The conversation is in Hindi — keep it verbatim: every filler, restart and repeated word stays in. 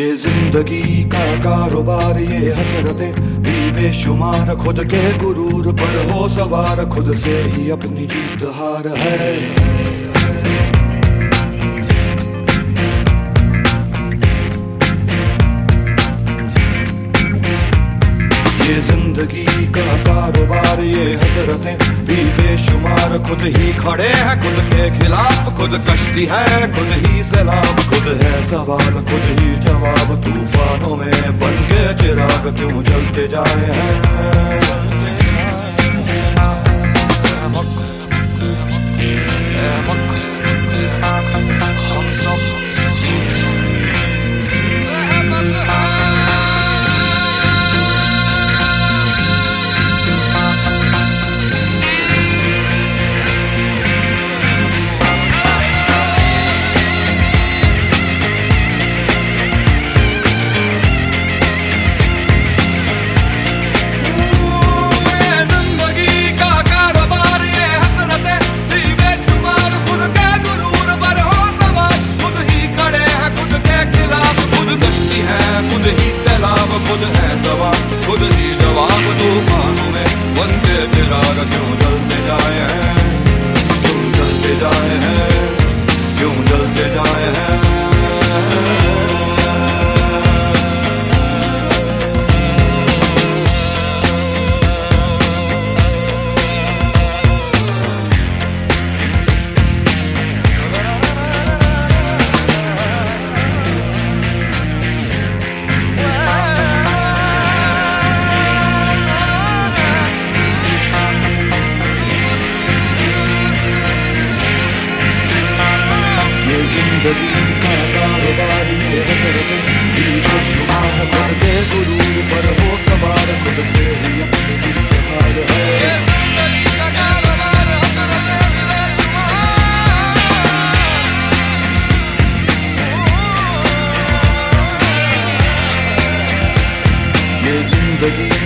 ये जिंदगी का कारोबार, ये हसरतें भी बेशुमार, खुद के गुरूर पर हो सवार, खुद से ही अपनी जीत हार है। ये जिंदगी का कारोबार, ये हसरतें भी बेशुमार, खुद ही खड़े हैं खुद के खिलाफ, खुद कश्ती है खुद ही सैलाब, खुद है सवाल खुद ही जवाब, तूफानों में बन के चिराग क्यों जलते जाए हैं। हम सब खुद है सवाल खुद ही जवाब, तूफानों में बनते चिराग क्यों जलते जाए हैं, क्यों जलते जाए हैं, क्यों जलते जाए हैं। जिंदगी का कारोबार, ये हसरतें भी बेशुमार, खुद के गुरूर पर हो सवार, खुद से ही अपनी जीत हार है। ये जिंदगी का कारोबार, हसरतें भी बेशुमार, ये जिंदगी